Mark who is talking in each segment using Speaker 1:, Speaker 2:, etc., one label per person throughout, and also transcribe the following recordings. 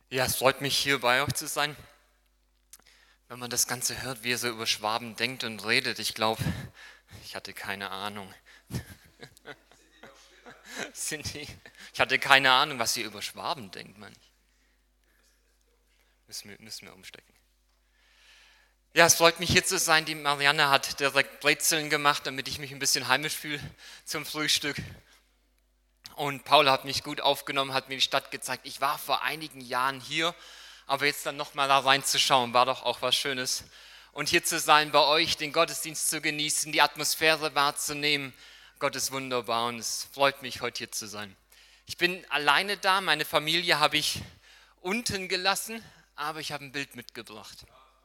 Speaker 1: Ja, es freut mich, hier bei euch zu sein. Wenn man das Ganze hört, wie er so über Schwaben denkt und redet, ich glaube, ich hatte keine Ahnung. Ich hatte keine Ahnung, was ihr über Schwaben denkt, Mann. Müssen wir umstecken. Ja, es freut mich, hier zu sein. Die Marianne hat direkt Brezeln gemacht, damit ich mich ein bisschen heimisch fühle zum Frühstück. Und Paula hat mich gut aufgenommen, hat mir die Stadt gezeigt. Ich war vor einigen Jahren hier, aber jetzt dann nochmal da reinzuschauen, war doch auch was Schönes. Und hier zu sein bei euch, den Gottesdienst zu genießen, die Atmosphäre wahrzunehmen, Gott ist wunderbar und es freut mich, heute hier zu sein. Ich bin alleine da, meine Familie habe ich unten gelassen, aber ich habe ein Bild mitgebracht.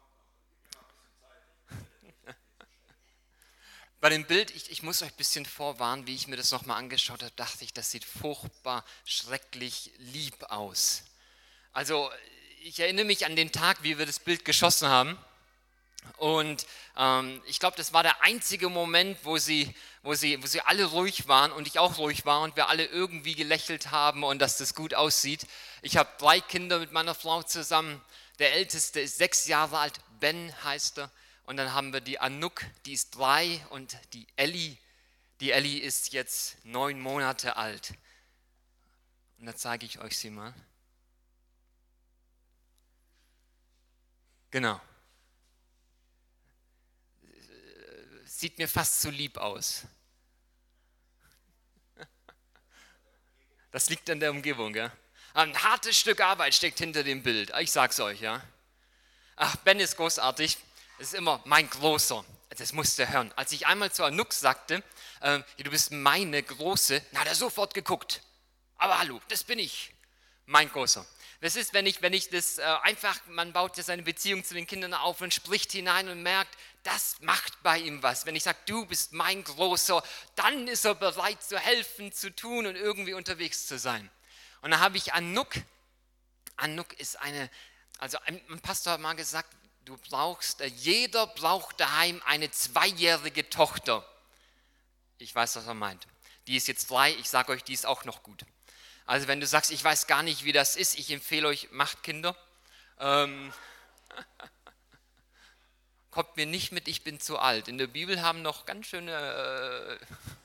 Speaker 1: Bei dem Bild, ich muss euch ein bisschen vorwarnen, wie ich mir das nochmal angeschaut habe, dachte ich, das sieht furchtbar, schrecklich lieb aus. Also ich erinnere mich an den Tag, wie wir das Bild geschossen haben. Und ich glaube, das war der einzige Moment, wo sie alle ruhig waren und ich auch ruhig war und wir alle irgendwie gelächelt haben und dass das gut aussieht. Ich habe 3 Kinder mit meiner Frau zusammen. Der Älteste ist 6 Jahre alt, Ben heißt er. Und dann haben wir die Anouk, die ist 3 und die Ellie ist jetzt 9 Monate alt. Und da zeige ich euch sie mal. Genau. Sieht mir fast zu lieb aus. Das liegt an der Umgebung, ja. Ein hartes Stück Arbeit steckt hinter dem Bild, ich sag's euch, ja. Ach, Ben ist großartig, es ist immer mein Großer, das musst du hören. Als ich einmal zu Anouk sagte, du bist meine Große, na, hat er sofort geguckt. Aber hallo, das bin ich, mein Großer. Das ist, wenn ich das einfach, man baut ja seine Beziehung zu den Kindern auf und spricht hinein und merkt, das macht bei ihm was. Wenn ich sage, du bist mein Großer, dann ist er bereit zu helfen, zu tun und irgendwie unterwegs zu sein. Und dann habe ich Anouk ist also ein Pastor hat mal gesagt, jeder braucht daheim eine 2-jährige Tochter. Ich weiß, was er meint. Die ist jetzt 3, ich sage euch, die ist auch noch gut. Also wenn du sagst, ich weiß gar nicht, wie das ist, ich empfehle euch, macht Kinder. Kommt mir nicht mit, ich bin zu alt. In der Bibel haben noch ganz schöne...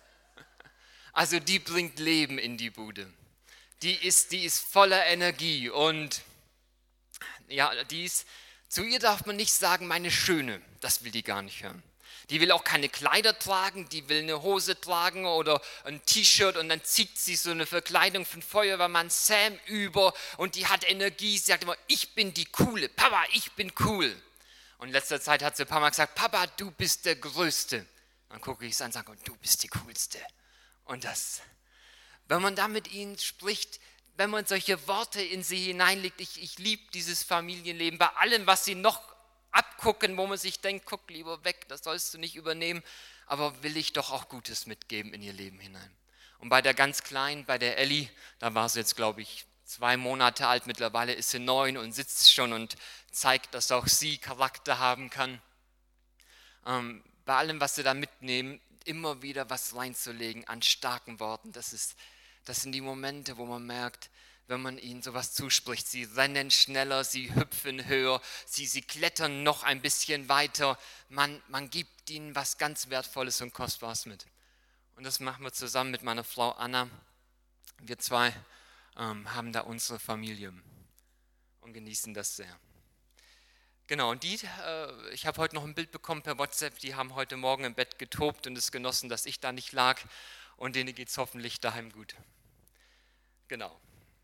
Speaker 1: Also die bringt Leben in die Bude. Die ist voller Energie und ja, zu ihr darf man nicht sagen, meine Schöne. Das will die gar nicht hören. Die will auch keine Kleider tragen, die will eine Hose tragen oder ein T-Shirt und dann zieht sie so eine Verkleidung von Feuerwehrmann Sam über und die hat Energie. Sie sagt immer, ich bin die Coole, Papa, ich bin cool. Und in letzter Zeit hat sie ein paar Mal gesagt, Papa, du bist der Größte. Dann gucke ich sie an und sage, du bist die Coolste. Und wenn man da mit ihnen spricht, wenn man solche Worte in sie hineinlegt, ich liebe dieses Familienleben, bei allem, was sie noch abgucken, wo man sich denkt, guck lieber weg, das sollst du nicht übernehmen, aber will ich doch auch Gutes mitgeben in ihr Leben hinein. Und bei der ganz Kleinen, bei der Ellie, da war sie jetzt, glaube ich, 2 Monate alt, mittlerweile ist sie 9 und sitzt schon und zeigt, dass auch sie Charakter haben kann. Bei allem, was sie da mitnehmen, immer wieder was reinzulegen an starken Worten, das sind die Momente, wo man merkt, wenn man ihnen sowas zuspricht, sie rennen schneller, sie hüpfen höher, sie klettern noch ein bisschen weiter, man gibt ihnen was ganz Wertvolles und Kostbares mit. Und das machen wir zusammen mit meiner Frau Anna. Wir 2 haben da unsere Familie und genießen das sehr. Genau, und ich habe heute noch ein Bild bekommen per WhatsApp, die haben heute Morgen im Bett getobt und es genossen, dass ich da nicht lag und denen geht es hoffentlich daheim gut. Genau.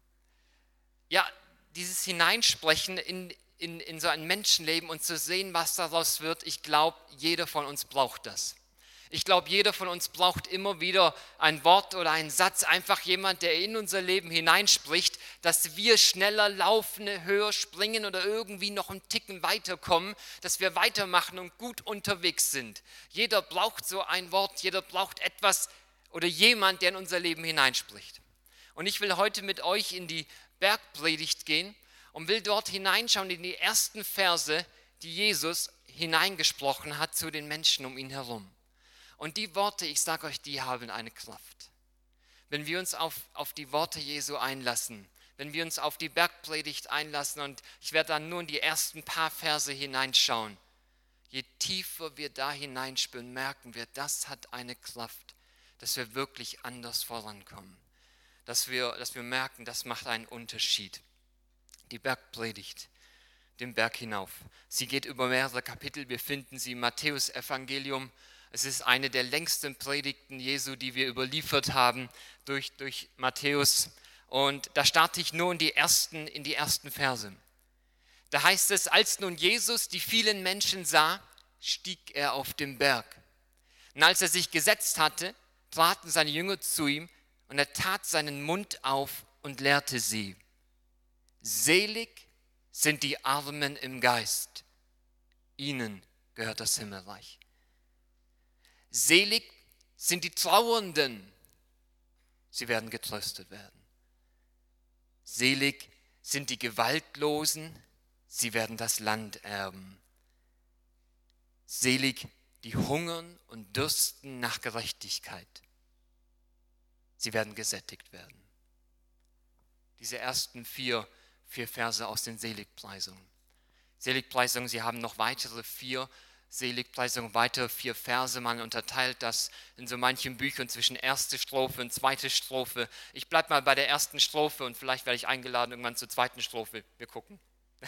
Speaker 1: Ja, dieses Hineinsprechen in so ein Menschenleben und zu sehen, was daraus wird, ich glaube, jeder von uns braucht das. Ich glaube, jeder von uns braucht immer wieder ein Wort oder einen Satz, einfach jemand, der in unser Leben hineinspricht, dass wir schneller laufen, höher springen oder irgendwie noch einen Ticken weiterkommen, dass wir weitermachen und gut unterwegs sind. Jeder braucht so ein Wort, jeder braucht etwas oder jemand, der in unser Leben hineinspricht. Und ich will heute mit euch in die Bergpredigt gehen und will dort hineinschauen in die ersten Verse, die Jesus hineingesprochen hat zu den Menschen um ihn herum. Und die Worte, ich sage euch, die haben eine Kraft. Wenn wir uns auf die Worte Jesu einlassen, wenn wir uns auf die Bergpredigt einlassen, und ich werde dann nur in die ersten paar Verse hineinschauen. Je tiefer wir da hineinspüren, merken wir, das hat eine Kraft, dass wir wirklich anders vorankommen. Dass wir merken, das macht einen Unterschied. Die Bergpredigt, den Berg hinauf. Sie geht über mehrere Kapitel. Wir finden sie im Matthäus-Evangelium. Es ist eine der längsten Predigten Jesu, die wir überliefert haben durch Matthäus. Und da starte ich nur in die ersten Verse. Da heißt es, als nun Jesus die vielen Menschen sah, stieg er auf den Berg. Und als er sich gesetzt hatte, traten seine Jünger zu ihm und er tat seinen Mund auf und lehrte sie. Selig sind die Armen im Geist, ihnen gehört das Himmelreich. Selig sind die Trauernden, sie werden getröstet werden. Selig sind die Gewaltlosen, sie werden das Land erben. Selig die hungern und dürsten nach Gerechtigkeit, sie werden gesättigt werden. Diese ersten vier Verse aus den Seligpreisungen. Seligpreisungen, sie haben noch weitere 4 Seligpreisungen, weitere 4 Verse. Man unterteilt das in so manchen Büchern zwischen erste Strophe und zweite Strophe. Ich bleibe mal bei der ersten Strophe und vielleicht werde ich eingeladen irgendwann zur zweiten Strophe. Wir gucken.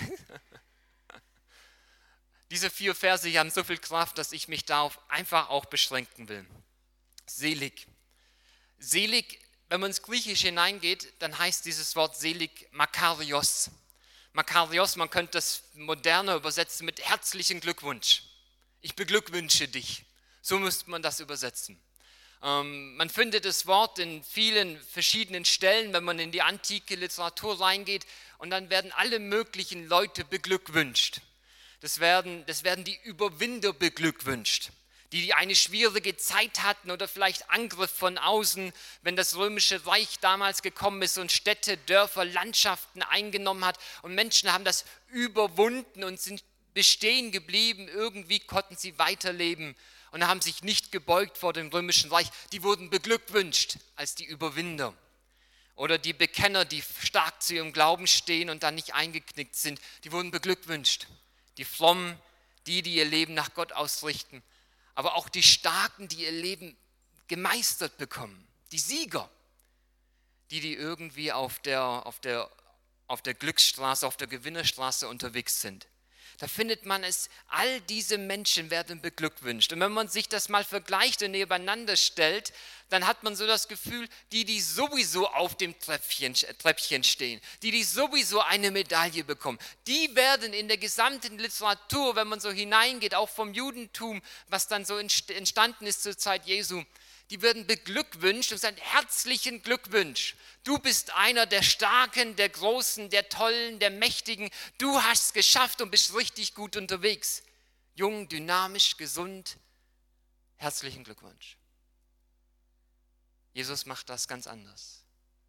Speaker 1: Diese 4 Verse hier haben so viel Kraft, dass ich mich darauf einfach auch beschränken will. Selig. Selig, wenn man ins Griechische hineingeht, dann heißt dieses Wort selig Makarios. Makarios, man könnte das moderner übersetzen mit herzlichen Glückwunsch. Ich beglückwünsche dich. So müsste man das übersetzen. Man findet das Wort in vielen verschiedenen Stellen, wenn man in die antike Literatur reingeht, und dann werden alle möglichen Leute beglückwünscht. Das werden die Überwinder beglückwünscht, die eine schwierige Zeit hatten oder vielleicht Angriff von außen, wenn das römische Reich damals gekommen ist und Städte, Dörfer, Landschaften eingenommen hat und Menschen haben das überwunden und sind bestehen geblieben, irgendwie konnten sie weiterleben und haben sich nicht gebeugt vor dem römischen Reich. Die wurden beglückwünscht als die Überwinder. Oder die Bekenner, die stark zu ihrem Glauben stehen und dann nicht eingeknickt sind, die wurden beglückwünscht. Die Frommen, die ihr Leben nach Gott ausrichten, aber auch die Starken, die ihr Leben gemeistert bekommen, die Sieger, die irgendwie auf der Glücksstraße, auf der Gewinnerstraße unterwegs sind. Da findet man es, all diese Menschen werden beglückwünscht. Und wenn man sich das mal vergleicht und nebeneinander stellt, dann hat man so das Gefühl, die sowieso auf dem Treppchen stehen, die sowieso eine Medaille bekommen, die werden in der gesamten Literatur, wenn man so hineingeht, auch vom Judentum, was dann so entstanden ist zur Zeit Jesu, die werden beglückwünscht und sagen, herzlichen Glückwunsch. Du bist einer der Starken, der Großen, der Tollen, der Mächtigen. Du hast es geschafft und bist richtig gut unterwegs. Jung, dynamisch, gesund. Herzlichen Glückwunsch. Jesus macht das ganz anders.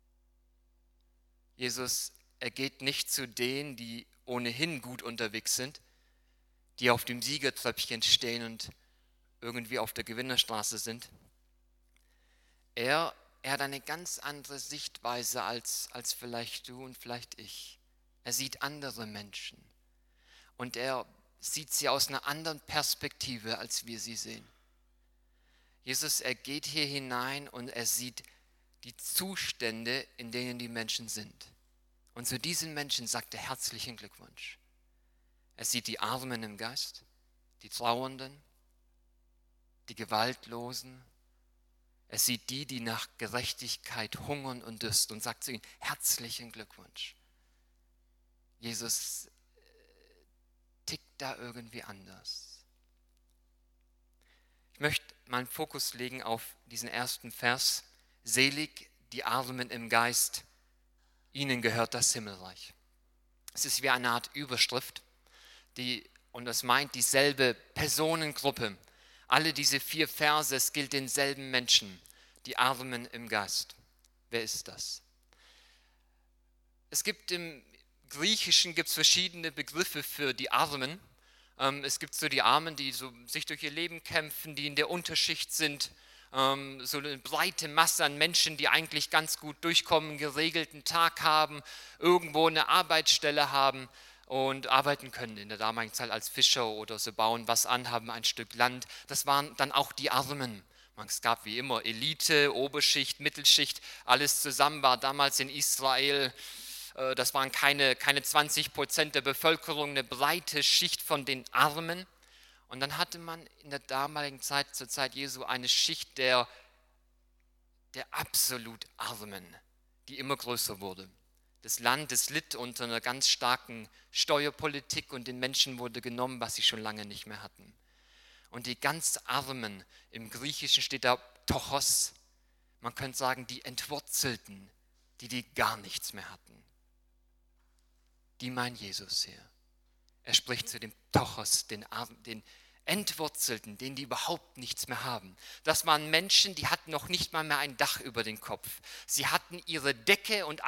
Speaker 1: Jesus, er geht nicht zu denen, die ohnehin gut unterwegs sind, die auf dem Siegertreppchen stehen und irgendwie auf der Gewinnerstraße sind. Er hat eine ganz andere Sichtweise als vielleicht du und vielleicht ich. Er sieht andere Menschen und er sieht sie aus einer anderen Perspektive, als wir sie sehen. Jesus, er geht hier hinein und er sieht die Zustände, in denen die Menschen sind. Und zu diesen Menschen sagt er herzlichen Glückwunsch. Er sieht die Armen im Geist, die Trauernden, die Gewaltlosen. Er sieht die nach Gerechtigkeit hungern und dürsten und sagt zu ihnen, herzlichen Glückwunsch. Jesus tickt da irgendwie anders. Ich möchte meinen Fokus legen auf diesen ersten Vers. Selig die Armen im Geist, ihnen gehört das Himmelreich. Es ist wie eine Art Überschrift, und das meint dieselbe Personengruppe. Alle diese 4 Verse, es gilt denselben Menschen, die Armen im Geist. Wer ist das? Es gibt im Griechischen verschiedene Begriffe für die Armen. Es gibt so die Armen, die so sich durch ihr Leben kämpfen, die in der Unterschicht sind. so eine breite Masse an Menschen, die eigentlich ganz gut durchkommen, einen geregelten Tag haben, irgendwo eine Arbeitsstelle haben und arbeiten können in der damaligen Zeit als Fischer oder so bauen was an, haben ein Stück Land. Das waren dann auch die Armen. Es gab wie immer Elite, Oberschicht, Mittelschicht, alles zusammen war damals in Israel. Das waren keine 20% der Bevölkerung, eine breite Schicht von den Armen. Und dann hatte man in der damaligen Zeit, zur Zeit Jesu, eine Schicht der absolut Armen, die immer größer wurde. Das Land, das litt unter einer ganz starken Steuerpolitik und den Menschen wurde genommen, was sie schon lange nicht mehr hatten. Und die ganz Armen, im Griechischen steht da Ptochos, man könnte sagen die Entwurzelten, die gar nichts mehr hatten. Die meint Jesus hier. Er spricht zu dem Ptochos, den Entwurzelten, denen die überhaupt nichts mehr haben. Das waren Menschen, die hatten noch nicht mal mehr ein Dach über den Kopf. Sie hatten ihre Decke und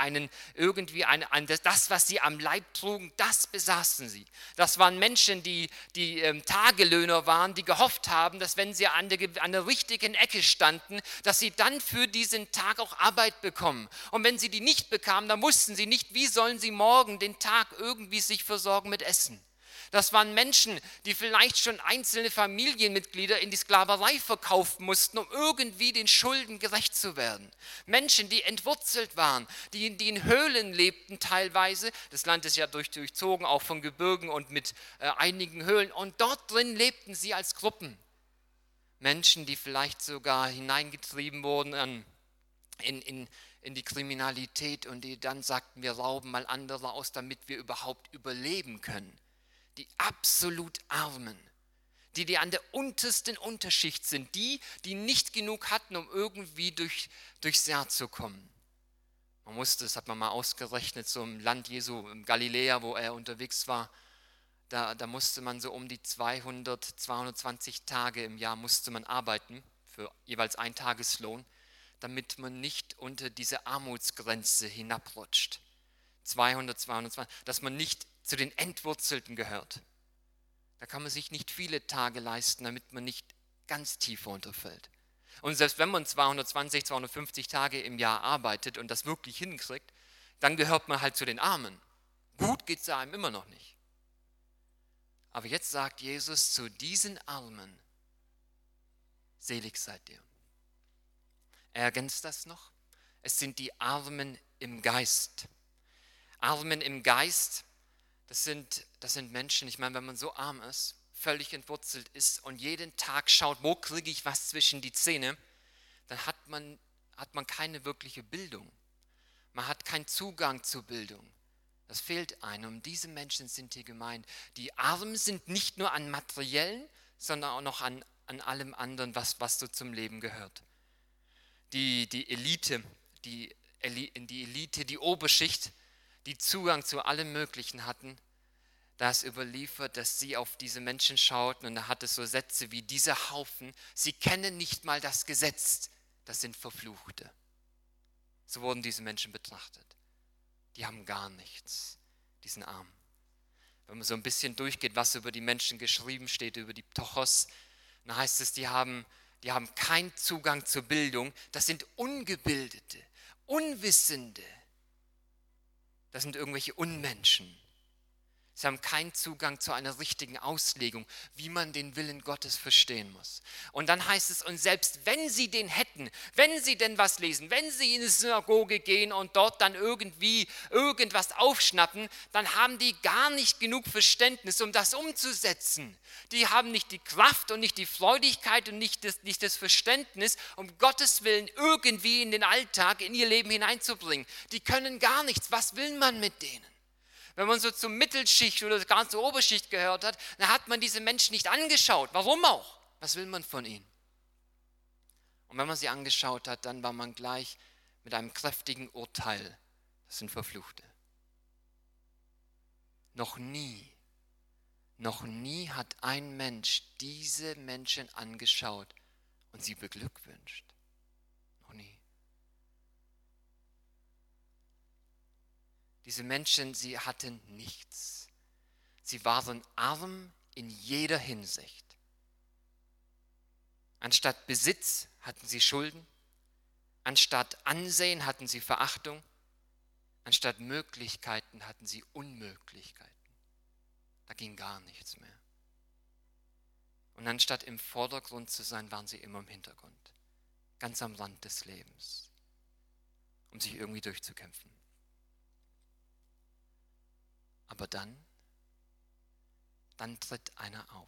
Speaker 1: das, was sie am Leib trugen, das besaßen sie. Das waren Menschen, die Tagelöhner waren, die gehofft haben, dass wenn sie an der richtigen Ecke standen, dass sie dann für diesen Tag auch Arbeit bekommen. Und wenn sie die nicht bekamen, dann wussten sie nicht, wie sollen sie morgen den Tag irgendwie sich versorgen mit Essen. Das waren Menschen, die vielleicht schon einzelne Familienmitglieder in die Sklaverei verkaufen mussten, um irgendwie den Schulden gerecht zu werden. Menschen, die entwurzelt waren, die in Höhlen lebten teilweise. Das Land ist ja durchzogen, auch von Gebirgen und mit einigen Höhlen. Und dort drin lebten sie als Gruppen. Menschen, die vielleicht sogar hineingetrieben wurden in die Kriminalität und die dann sagten, wir rauben mal andere aus, damit wir überhaupt überleben können. Die absolut Armen, die an der untersten Unterschicht sind, die nicht genug hatten, um irgendwie durchs Jahr zu kommen. Das hat man mal ausgerechnet, so im Land Jesu, im Galiläa, wo er unterwegs war, da musste man so um die 220 Tage im Jahr musste man arbeiten, für jeweils einen Tageslohn, damit man nicht unter diese Armutsgrenze hinabrutscht. 220, dass man nicht zu den Entwurzelten gehört. Da kann man sich nicht viele Tage leisten, damit man nicht ganz tief runterfällt. Und selbst wenn man 220, 250 Tage im Jahr arbeitet und das wirklich hinkriegt, dann gehört man halt zu den Armen. Gut geht es einem immer noch nicht. Aber jetzt sagt Jesus zu diesen Armen, selig seid ihr. Er ergänzt das noch. Es sind die Armen im Geist. Armen im Geist, das sind Menschen, ich meine, wenn man so arm ist, völlig entwurzelt ist und jeden Tag schaut, wo kriege ich was zwischen die Zähne, dann hat man keine wirkliche Bildung. Man hat keinen Zugang zur Bildung. Das fehlt einem. Und diese Menschen sind hier gemeint. Die Armen sind nicht nur an Materiellen, sondern auch noch an allem anderen, was so zum Leben gehört. Die Elite, die Oberschicht, die Zugang zu allem Möglichen hatten, da ist überliefert, dass sie auf diese Menschen schauten und da hat es so Sätze wie dieser Haufen, sie kennen nicht mal das Gesetz, das sind Verfluchte. So wurden diese Menschen betrachtet. Die haben gar nichts, die sind arm. Wenn man so ein bisschen durchgeht, was über die Menschen geschrieben steht, über die Ptochos, dann heißt es, die haben keinen Zugang zur Bildung, das sind Ungebildete, Unwissende. Das sind irgendwelche Unmenschen. Sie haben keinen Zugang zu einer richtigen Auslegung, wie man den Willen Gottes verstehen muss. Und dann heißt es, und selbst wenn sie den hätten, wenn sie denn was lesen, wenn sie in die Synagoge gehen und dort dann irgendwie irgendwas aufschnappen, dann haben die gar nicht genug Verständnis, um das umzusetzen. Die haben nicht die Kraft und nicht die Freudigkeit und nicht das Verständnis, um Gottes Willen irgendwie in den Alltag, in ihr Leben hineinzubringen. Die können gar nichts. Was will man mit denen? Wenn man so zur Mittelschicht oder gar zur Oberschicht gehört hat, dann hat man diese Menschen nicht angeschaut. Warum auch? Was will man von ihnen? Und wenn man sie angeschaut hat, dann war man gleich mit einem kräftigen Urteil. Das sind Verfluchte. Noch nie hat ein Mensch diese Menschen angeschaut und sie beglückwünscht. Noch nie. Diese Menschen, sie hatten nichts. Sie waren arm in jeder Hinsicht. Anstatt Besitz hatten sie Schulden. Anstatt Ansehen hatten sie Verachtung. Anstatt Möglichkeiten hatten sie Unmöglichkeiten. Da ging gar nichts mehr. Und anstatt im Vordergrund zu sein, waren sie immer im Hintergrund. Ganz am Rand des Lebens, um sich irgendwie durchzukämpfen. Aber dann tritt einer auf.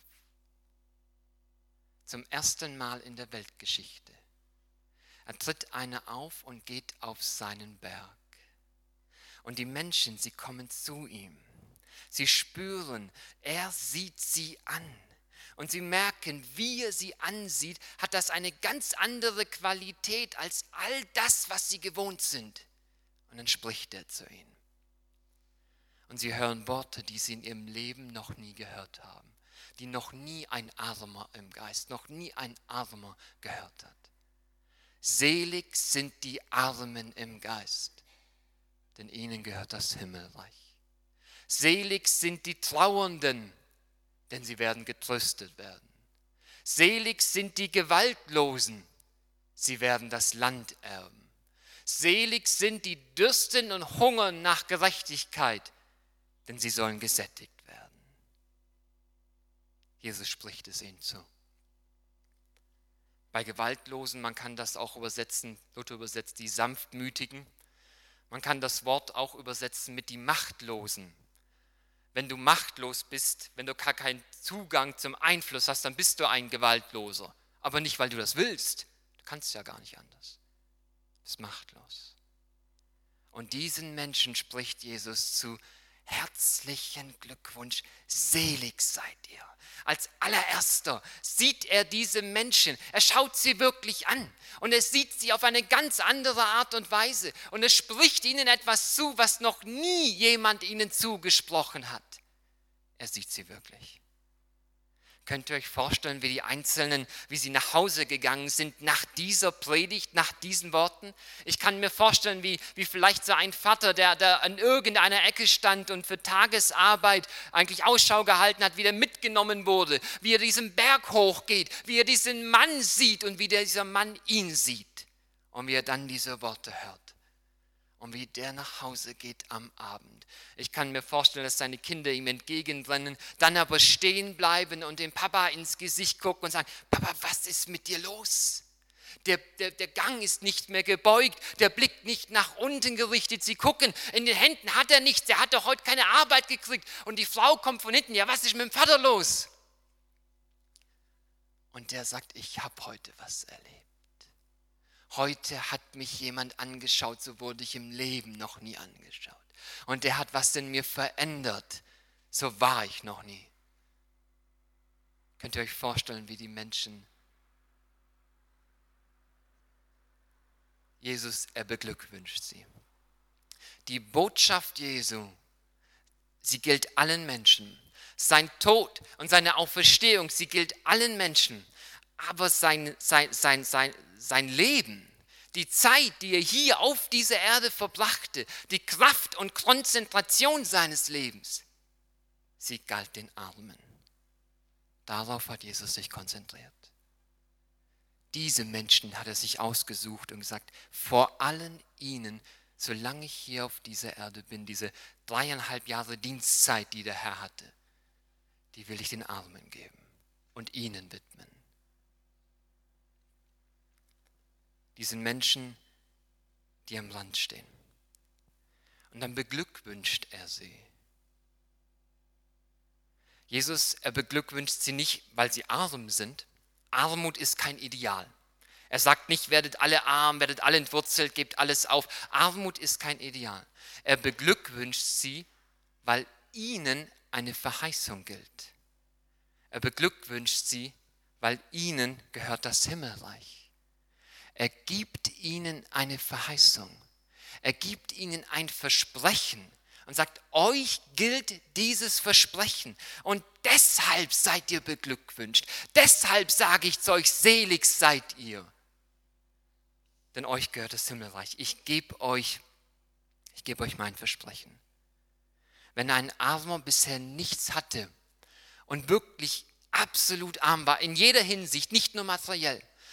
Speaker 1: Zum ersten Mal in der Weltgeschichte. Er tritt einer auf und geht auf seinen Berg. Und die Menschen, sie kommen zu ihm. Sie spüren, er sieht sie an. Und sie merken, wie er sie ansieht, hat das eine ganz andere Qualität als all das, was sie gewohnt sind. Und dann spricht er zu ihnen. Und sie hören Worte, die sie in ihrem Leben noch nie gehört haben, die noch nie ein Armer im Geist, noch nie ein Armer gehört hat. Selig sind die Armen im Geist, denn ihnen gehört das Himmelreich. Selig sind die Trauernden, denn sie werden getröstet werden. Selig sind die Gewaltlosen, sie werden das Land erben. Selig sind die Dürsten und hungern nach Gerechtigkeit, denn sie sollen gesättigt werden. Jesus spricht es ihnen zu. Bei Gewaltlosen, man kann das auch übersetzen, Luther übersetzt die Sanftmütigen. Man kann das Wort auch übersetzen mit die Machtlosen. Wenn du machtlos bist, wenn du gar keinen Zugang zum Einfluss hast, dann bist du ein Gewaltloser. Aber nicht, weil du das willst. Du kannst ja gar nicht anders. Du bist machtlos. Und diesen Menschen spricht Jesus zu: Herzlichen Glückwunsch, selig seid ihr. Als allererster sieht er diese Menschen, er schaut sie wirklich an und er sieht sie auf eine ganz andere Art und Weise und er spricht ihnen etwas zu, was noch nie jemand ihnen zugesprochen hat. Er sieht sie wirklich. Könnt ihr euch vorstellen, wie die Einzelnen, wie sie nach Hause gegangen sind nach dieser Predigt, nach diesen Worten? Ich kann mir vorstellen, wie vielleicht so ein Vater, der an irgendeiner Ecke stand und für Tagesarbeit eigentlich Ausschau gehalten hat, wie der mitgenommen wurde, wie er diesen Berg hochgeht, wie er diesen Mann sieht und wie dieser Mann ihn sieht und wie er dann diese Worte hört. Und wie der nach Hause geht am Abend. Ich kann mir vorstellen, dass seine Kinder ihm entgegenrennen, dann aber stehen bleiben und dem Papa ins Gesicht gucken und sagen: Papa, was ist mit dir los? Der Gang ist nicht mehr gebeugt, der Blick nicht nach unten gerichtet. Sie gucken, in den Händen hat er nichts, er hat doch heute keine Arbeit gekriegt. Und die Frau kommt von hinten: Ja, was ist mit dem Vater los? Und der sagt: Ich habe heute was erlebt. Heute hat mich jemand angeschaut, so wurde ich im Leben noch nie angeschaut. Und der hat was in mir verändert, so war ich noch nie. Könnt ihr euch vorstellen, wie die Menschen Jesus, er beglückwünscht sie. Die Botschaft Jesu, sie gilt allen Menschen. Sein Tod und seine Auferstehung, sie gilt allen Menschen. Aber sein Leben, die Zeit, die er hier auf dieser Erde verbrachte, die Kraft und Konzentration seines Lebens, sie galt den Armen. Darauf hat Jesus sich konzentriert. Diese Menschen hat er sich ausgesucht und gesagt: Vor allen ihnen, solange ich hier auf dieser Erde bin, diese 3,5 Jahre Dienstzeit, die der Herr hatte, die will ich den Armen geben und ihnen widmen. Diesen Menschen, die am Rand stehen. Und dann beglückwünscht er sie. Jesus, er beglückwünscht sie nicht, weil sie arm sind. Armut ist kein Ideal. Er sagt nicht: werdet alle arm, werdet alle entwurzelt, gebt alles auf. Armut ist kein Ideal. Er beglückwünscht sie, weil ihnen eine Verheißung gilt. Er beglückwünscht sie, weil ihnen gehört das Himmelreich. Er gibt ihnen eine Verheißung. Er gibt ihnen ein Versprechen und sagt: Euch gilt dieses Versprechen und deshalb seid ihr beglückwünscht. Deshalb sage ich zu euch: Selig seid ihr. Denn euch gehört das Himmelreich. Ich gebe euch mein Versprechen. Wenn ein Armer bisher nichts hatte und wirklich absolut arm war, in jeder Hinsicht, nicht nur materiell,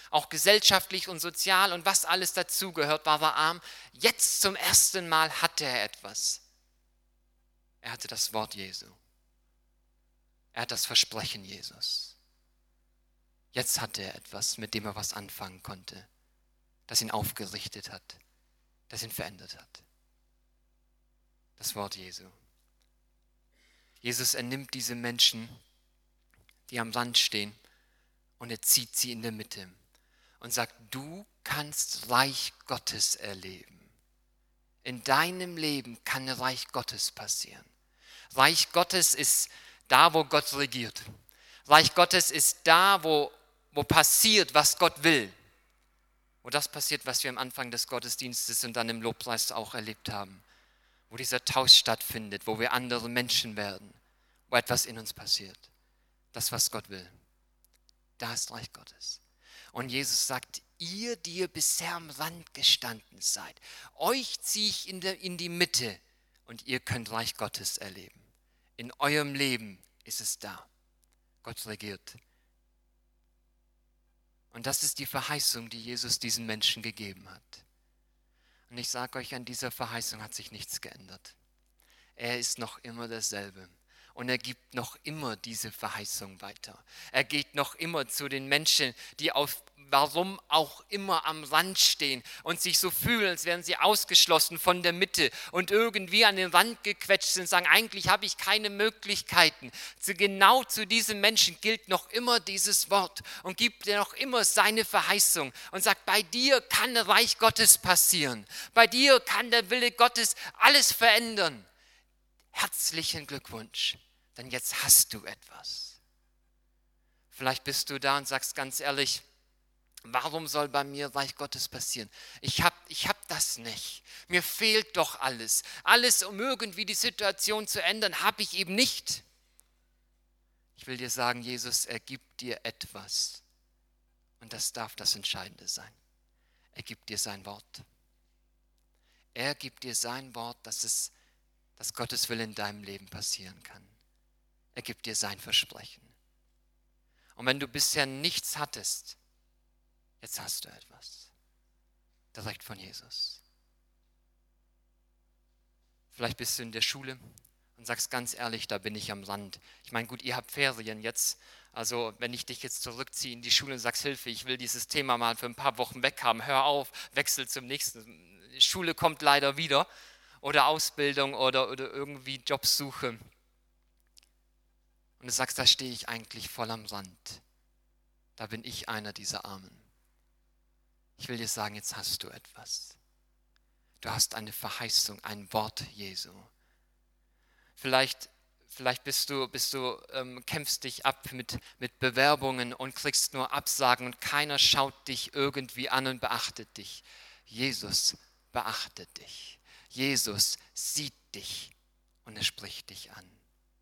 Speaker 1: auch gesellschaftlich und sozial und was alles dazugehört, war er arm. Jetzt zum ersten Mal hatte er etwas. Er hatte das Wort Jesu. Er hat das Versprechen Jesus. Jetzt hatte er etwas, mit dem er was anfangen konnte, das ihn aufgerichtet hat, das ihn verändert hat. Das Wort Jesu. Jesus, er nimmt diese Menschen, die am Rand stehen, und er zieht sie in der Mitte und sagt, du kannst Reich Gottes erleben. In deinem Leben kann Reich Gottes passieren. Reich Gottes ist da, wo Gott regiert. Reich Gottes ist da, wo passiert, was Gott will. Wo das passiert, was wir am Anfang des Gottesdienstes und dann im Lobpreis auch erlebt haben. Wo dieser Tausch stattfindet, wo wir andere Menschen werden, wo etwas in uns passiert. Das, was Gott will. Da ist Reich Gottes. Und Jesus sagt, ihr, die ihr bisher am Rand gestanden seid, euch ziehe ich in die Mitte und ihr könnt Reich Gottes erleben. In eurem Leben ist es da. Gott regiert. Und das ist die Verheißung, die Jesus diesen Menschen gegeben hat. Und ich sage euch, an dieser Verheißung hat sich nichts geändert. Er ist noch immer derselbe. Und er gibt noch immer diese Verheißung weiter. Er geht noch immer zu den Menschen, die auf warum auch immer am Rand stehen und sich so fühlen, als wären sie ausgeschlossen von der Mitte und irgendwie an den Rand gequetscht sind und sagen, eigentlich habe ich keine Möglichkeiten. Genau zu diesen Menschen gilt noch immer dieses Wort und gibt dir noch immer seine Verheißung und sagt, bei dir kann Reich Gottes passieren. Bei dir kann der Wille Gottes alles verändern. Herzlichen Glückwunsch, denn jetzt hast du etwas. Vielleicht bist du da und sagst ganz ehrlich, warum soll bei mir Reich Gottes passieren? Ich hab das nicht. Mir fehlt doch alles. Alles, um irgendwie die Situation zu ändern, habe ich eben nicht. Ich will dir sagen, Jesus, er gibt dir etwas. Und das darf das Entscheidende sein. Er gibt dir sein Wort. Er gibt dir sein Wort, dass Gottes Wille in deinem Leben passieren kann. Er gibt dir sein Versprechen. Und wenn du bisher nichts hattest, jetzt hast du etwas. Direkt von Jesus. Vielleicht bist du in der Schule und sagst ganz ehrlich, da bin ich am Rand. Ich meine, gut, ihr habt Ferien jetzt. Also wenn ich dich jetzt zurückziehe in die Schule und sagst, Hilfe, ich will dieses Thema mal für ein paar Wochen weghaben. Hör auf, wechsel zum nächsten. Schule kommt leider wieder. Oder Ausbildung oder irgendwie Jobsuche. Und du sagst, da stehe ich eigentlich voll am Rand. Da bin ich einer dieser Armen. Ich will dir sagen, jetzt hast du etwas. Du hast eine Verheißung, ein Wort Jesu. Vielleicht kämpfst dich ab mit Bewerbungen und kriegst nur Absagen und keiner schaut dich irgendwie an und beachtet dich. Jesus beachtet dich. Jesus sieht dich und er spricht dich an.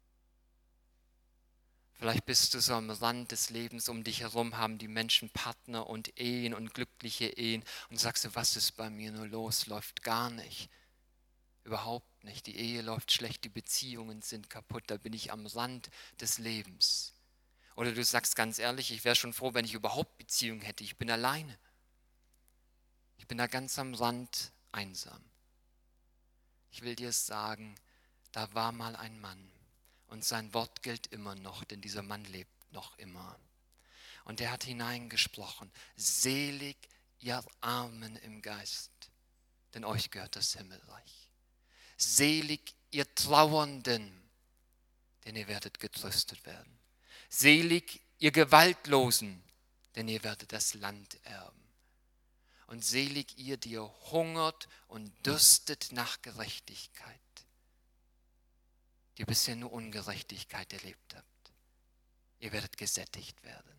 Speaker 1: Vielleicht bist du so am Rand des Lebens, um dich herum haben die Menschen Partner und Ehen und glückliche Ehen und sagst du, was ist bei mir nur los? Läuft gar nicht. Überhaupt nicht. Die Ehe läuft schlecht, die Beziehungen sind kaputt, da bin ich am Rand des Lebens. Oder du sagst ganz ehrlich, ich wäre schon froh, wenn ich überhaupt Beziehungen hätte. Ich bin alleine. Ich bin da ganz am Rand einsam. Ich will dir sagen, da war mal ein Mann und sein Wort gilt immer noch, denn dieser Mann lebt noch immer. Und er hat hineingesprochen, selig ihr Armen im Geist, denn euch gehört das Himmelreich. Selig ihr Trauernden, denn ihr werdet getröstet werden. Selig ihr Gewaltlosen, denn ihr werdet das Land erben. Und selig ihr, die ihr hungert und dürstet nach Gerechtigkeit, die bisher nur Ungerechtigkeit erlebt habt. Ihr werdet gesättigt werden.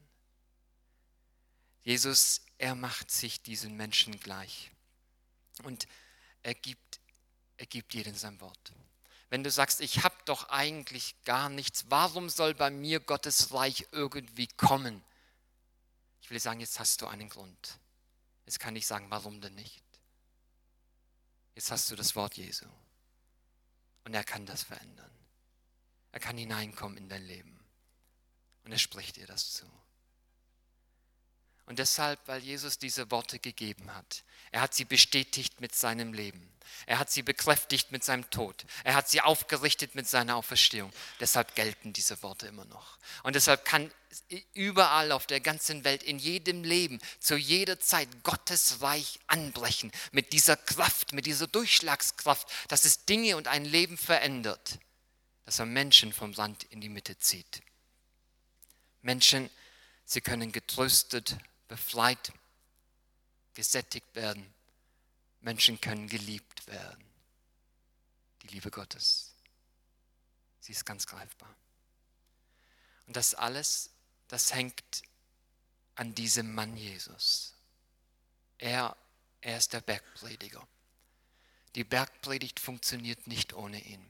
Speaker 1: Jesus, er macht sich diesen Menschen gleich. Und er gibt jedem sein Wort. Wenn du sagst, ich habe doch eigentlich gar nichts, warum soll bei mir Gottes Reich irgendwie kommen? Ich will sagen, jetzt hast du einen Grund. Jetzt kann ich sagen, warum denn nicht? Jetzt hast du das Wort Jesu. Und er kann das verändern. Er kann hineinkommen in dein Leben. Und er spricht dir das zu. Und deshalb, weil Jesus diese Worte gegeben hat, er hat sie bestätigt mit seinem Leben. Er hat sie bekräftigt mit seinem Tod. Er hat sie aufgerichtet mit seiner Auferstehung. Deshalb gelten diese Worte immer noch. Und deshalb kann überall auf der ganzen Welt, in jedem Leben, zu jeder Zeit Gottes Reich anbrechen. Mit dieser Kraft, mit dieser Durchschlagskraft, dass es Dinge und ein Leben verändert. Dass er Menschen vom Land in die Mitte zieht. Menschen, sie können getröstet, befreit, gesättigt werden. Menschen können geliebt werden. Die Liebe Gottes, sie ist ganz greifbar. Und das alles, das hängt an diesem Mann Jesus. Er ist der Bergprediger. Die Bergpredigt funktioniert nicht ohne ihn.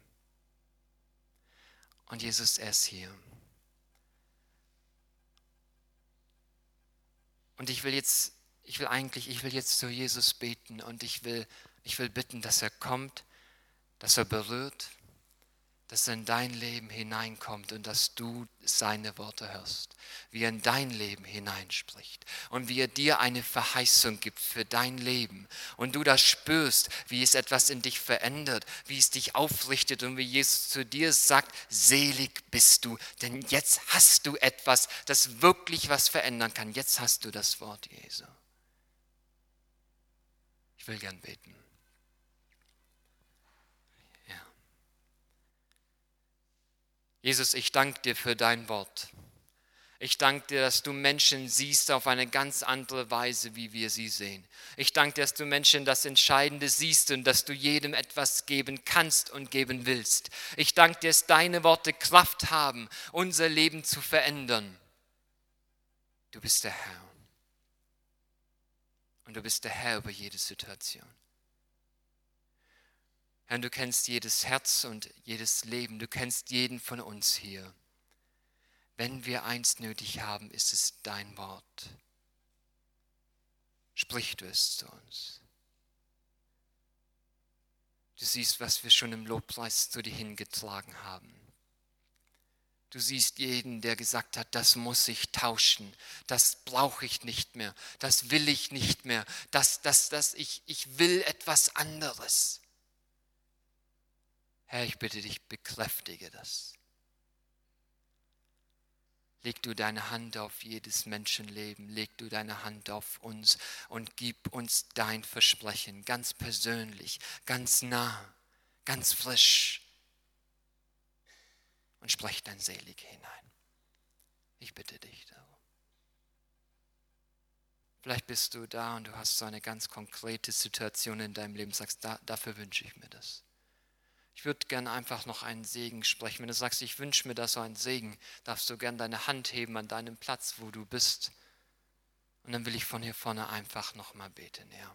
Speaker 1: Und Jesus, er ist hier. Und ich will jetzt zu Jesus beten und ich will bitten, dass er kommt, dass er berührt, dass er in dein Leben hineinkommt und dass du seine Worte hörst, wie er in dein Leben hineinspricht und wie er dir eine Verheißung gibt für dein Leben und du das spürst, wie es etwas in dich verändert, wie es dich aufrichtet und wie Jesus zu dir sagt, selig bist du, denn jetzt hast du etwas, das wirklich was verändern kann. Jetzt hast du das Wort Jesu. Ich will gern beten. Ja. Jesus, ich danke dir für dein Wort. Ich danke dir, dass du Menschen siehst auf eine ganz andere Weise, wie wir sie sehen. Ich danke dir, dass du Menschen das Entscheidende siehst und dass du jedem etwas geben kannst und geben willst. Ich danke dir, dass deine Worte Kraft haben, unser Leben zu verändern. Du bist der Herr. Und du bist der Herr über jede Situation. Herr, du kennst jedes Herz und jedes Leben. Du kennst jeden von uns hier. Wenn wir eins nötig haben, ist es dein Wort. Sprich du es zu uns. Du siehst, was wir schon im Lobpreis zu dir hingetragen haben. Du siehst jeden, der gesagt hat, das muss ich tauschen, das brauche ich nicht mehr, das will ich nicht mehr, ich will etwas anderes. Herr, ich bitte dich, bekräftige das. Leg du deine Hand auf jedes Menschenleben, leg du deine Hand auf uns und gib uns dein Versprechen, ganz persönlich, ganz nah, ganz frisch. Und sprech dein Selig hinein. Ich bitte dich darum. Vielleicht bist du da und du hast so eine ganz konkrete Situation in deinem Leben, sagst, dafür wünsche ich mir das. Ich würde gerne einfach noch einen Segen sprechen. Wenn du sagst, ich wünsche mir das so einen Segen, darfst du gerne deine Hand heben an deinem Platz, wo du bist. Und dann will ich von hier vorne einfach nochmal beten. Ja.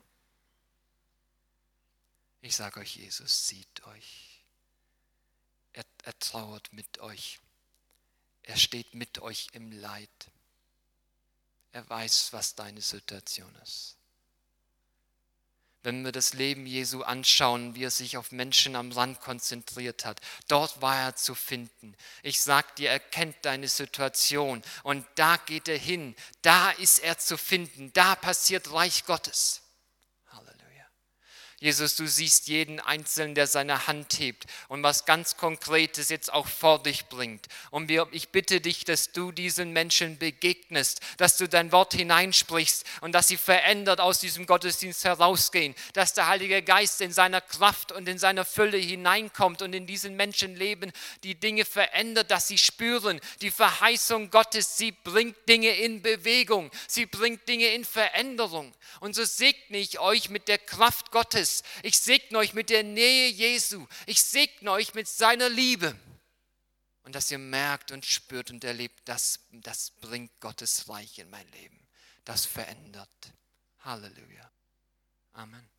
Speaker 1: Ich sage euch, Jesus sieht euch. Er trauert mit euch. Er steht mit euch im Leid. Er weiß, was deine Situation ist. Wenn wir das Leben Jesu anschauen, wie er sich auf Menschen am Rand konzentriert hat, dort war er zu finden. Ich sag dir, er kennt deine Situation und da geht er hin, da ist er zu finden, da passiert Reich Gottes. Halleluja. Jesus, du siehst jeden Einzelnen, der seine Hand hebt und was ganz Konkretes jetzt auch vor dich bringt. Und ich bitte dich, dass du diesen Menschen begegnest, dass du dein Wort hineinsprichst und dass sie verändert aus diesem Gottesdienst herausgehen, dass der Heilige Geist in seiner Kraft und in seiner Fülle hineinkommt und in diesen Menschen leben, die Dinge verändert, dass sie spüren, die Verheißung Gottes, sie bringt Dinge in Bewegung, sie bringt Dinge in Veränderung. Und so segne ich euch mit der Kraft Gottes. Ich segne euch mit der Nähe Jesu. Ich segne euch mit seiner Liebe. Und dass ihr merkt und spürt und erlebt, das bringt Gottes Reich in mein Leben. Das verändert. Halleluja. Amen.